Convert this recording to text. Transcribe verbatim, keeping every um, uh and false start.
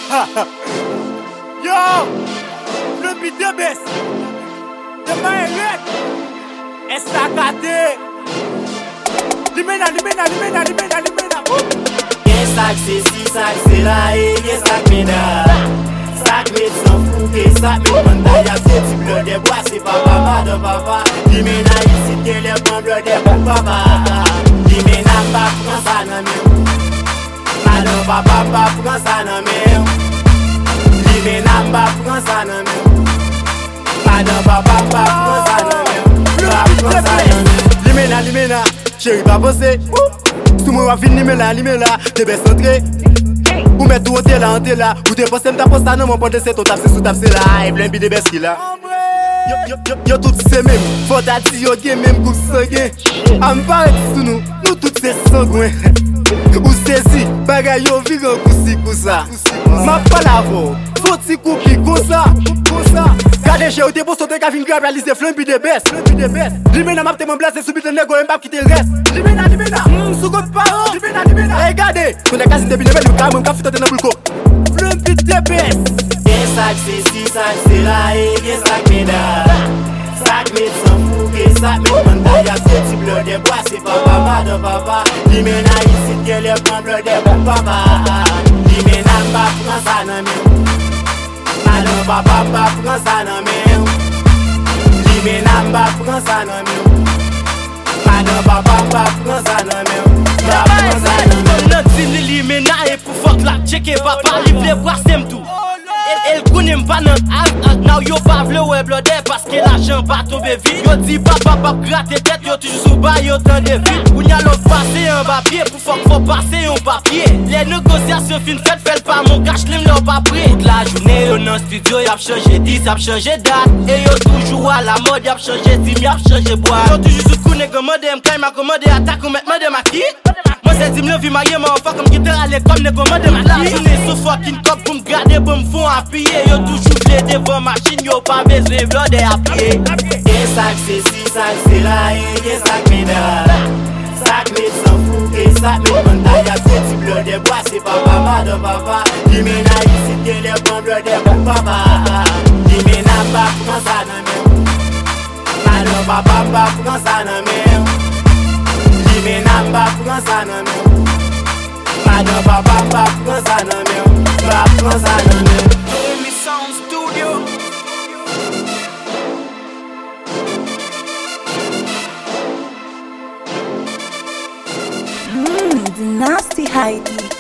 Yo, Flumpy the best. The man red. Estacate. Limena, limena, limena, limena, limena. Gen sak se si, sak se la e, gen sak mena. Sak met san fouke, sak met manda ya se ti bleu de bois, c'est papa, madame papa. Limena ici, ke le bon bleu de bon papa. Limena pa pran sa nan men. Madame papa pa pran sa nan men. Limena pa pran sa nan men. Madame papa pa pran sa nan men. Pa pran sa nan men. Limena, limena, chérie pas posé. Sous moi vin limena, limena, te bes entré. Ou met tout t'es là, t'es là. Ou t'es posé m'ta posta non mon pote c'est ton tap c'est sous tap c'est là. Et plein bi de bes qui là. Yo yo yo yo tout c'est même. Faut ta ti yo gen même coup sanguin. Am paraît sous nous, nous tout c'est sanguin. Ou saisi, bagay yo vire koussi koussa. Ma pas la vo, faut ti coupi koussa, koussa. Gade chez ou te posto te ka fin grab réaliser Flumpy the best, Flumpy the best. Limena m'a te mon blase subit le nego m'pa quitter reste. Limena, limena, sou go paro. Limena, limena. Hey gade, ton kasi te bine bel ka mon ka fitote nan bulko. Flumpy the best. Gen sak se si, sak se la e, gen sak mena. Sak met san fouke, sak met manda ya se ti bleu de bois, c'est papa, madame papa. Limena ici, ke le bon bleu de bon papa. Limena pa pran sa nan men. Madame papa pa pran sa nan men. Limena pa pran sa nan men. Madame papa pa pran sa nan men. Pa pran sa nan men. Nan din Limena e pou fok la cheke papa li vle bois sem tout. El kounem pa nan ak now yo pa vle we blode paske l'argent pa tombe vite. Yo di papa pa gratte tête yo toujours sou ba yo tan de vite. Ou nya l'autre passer un papier pour fok faut passer un papier. Les négociations fin fait fait pas mon cash lim leur pas prêt. Toute la journée yo dans studio y a changé dix, y a changé date. Et yo toujours à la mode y a changé dim, y a changé bois. Yo toujours sous kou nèg modem quand m'a commandé attaque ou met modem à qui? Moi c'est dim le vie marié mon enfant comme guitare à l'école nèg modem à la journée sous fucking cop pour me garder pour me fond appuyer. Yo toujours vle devant machine yo pas besoin blode appuyer. Gen sak se si, sak se la e, gen sak mena. Sak met san fouke, sak met manda ya se ti bleu de bois, c'est papa, madame papa. Limena ici, ke le bon bleu de bon papa. Limena pa pran sa nan men. Madame papa pa pran sa nan men. Limena pa pran sa nan men. Madame papa pa pran sa nan men. Pa pran sa nan men. Amy Sound Studio. Mmm, the nasty Heidi.